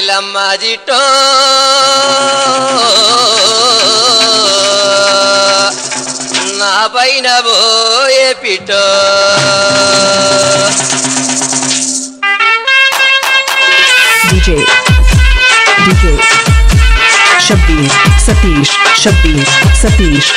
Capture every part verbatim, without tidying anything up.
జిలేలమ్మ జిట్టో నా పైన పోయే పిట్టో डीजे डीजे शब्बीर सतीश शब्बीर सतीश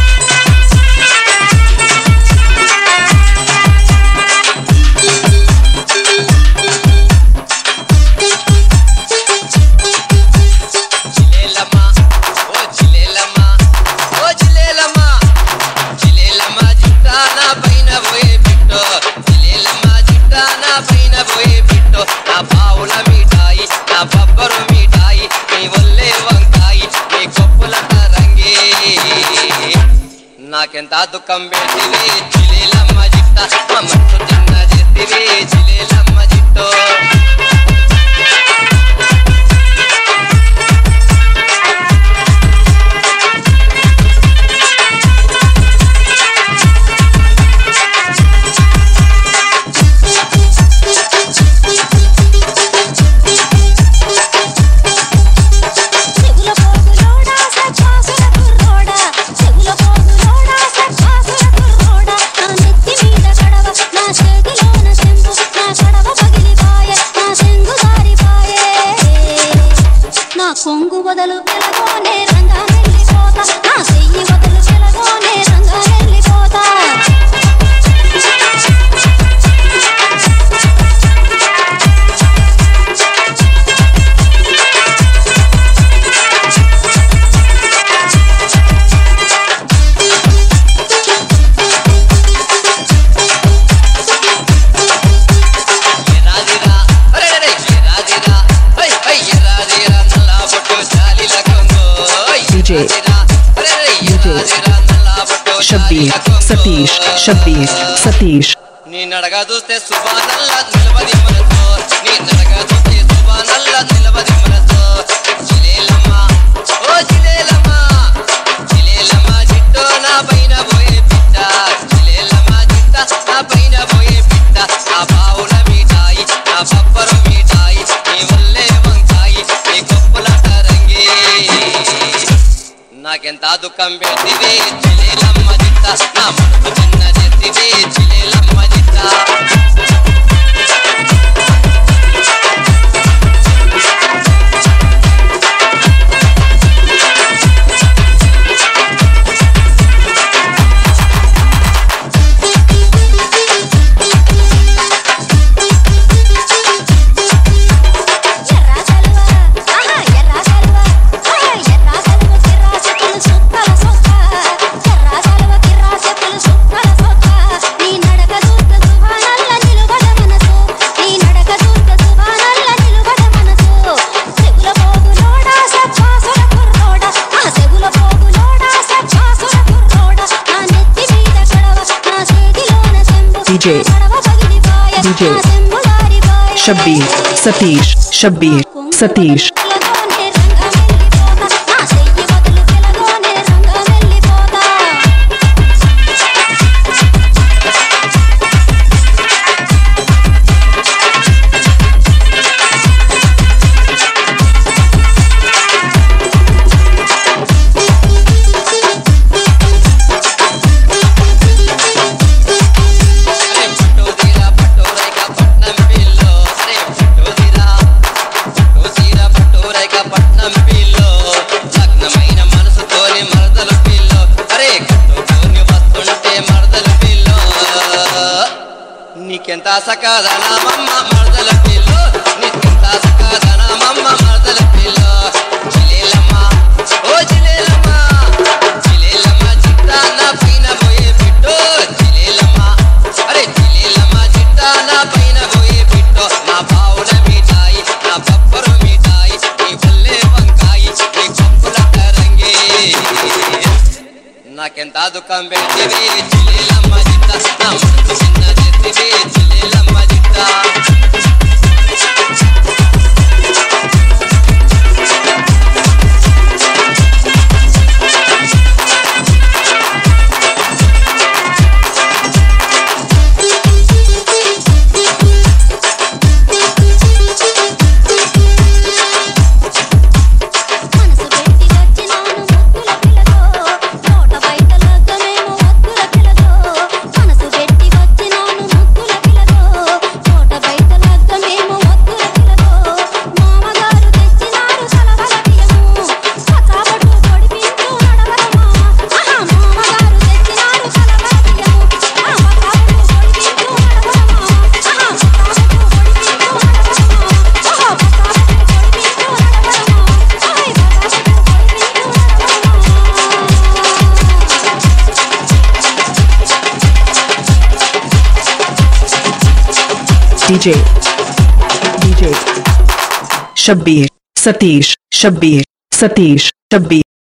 నాకెంత దుఃఖం పెట్టివే జిలేలమ్మ జిట్ట మమ్మల్ని చిన్న చేతివే జిలేలమ్మ జిట్టో కొంగు వదలు పిలగోనే రంగా వెళ్ళిపోతా నా చెయ్యి వదలు పిలగోనే రంగా వెళ్ళిపోతా डीजे डीजे शब्बीर सतीश शब्बीर सतीश నీ నడక చూస్తే సుబానల్లా నిలవది మనతో నీ నడక చూస్తే సుబానల్లా నిలవది మనతో జిలేలమ్మ ఓ జిలేలమ్మ జిలేలమ్మ జిట్టో నా పైన పోయే పిట్ట జిలేలమ్మ జిట్ట నా పైన పోయే పిట్ట నా బావుల మిఠాయి నా బబ్బరు మిఠాయి నీ వల్లే వంకాయి నీ గొప్పలట రంగే నాకెంత దుఃఖం పెట్టివే జిలేలమ్మ జిట్ట నా మనసు చిన్న చేతివే జిలేలమ్మ జిట్ట डीजे डीजे शब्बीर सतीश शब्बीर सतीश నీకెంత సకాదనా మమ్మ మరదల పిల్లో నీకెంత సకాదనా మమ్మ మరదల పిల్లో జిలేలమ్మ ఓ జిలేలమ్మ జిలేలమ్మ జిట్టా నా పైన పోయే పిట్టో జిలేలమ్మ అరే జిలేలమ్మ జిట్టా నా పైన పోయే పిట్టో నా బావుల మిఠాయి నా బబ్బరు మిఠాయి నీ వల్లే వంకాయి నీ గొప్పలట రంగే నాకెంత దుఃఖం పెట్టివే జిలేలమ్మ జిట్ట నా మనసు చిన్న చేతివే జిలేలమ్మ Jitta D J D J Shabbir Satish Shabbir Satish Shabbir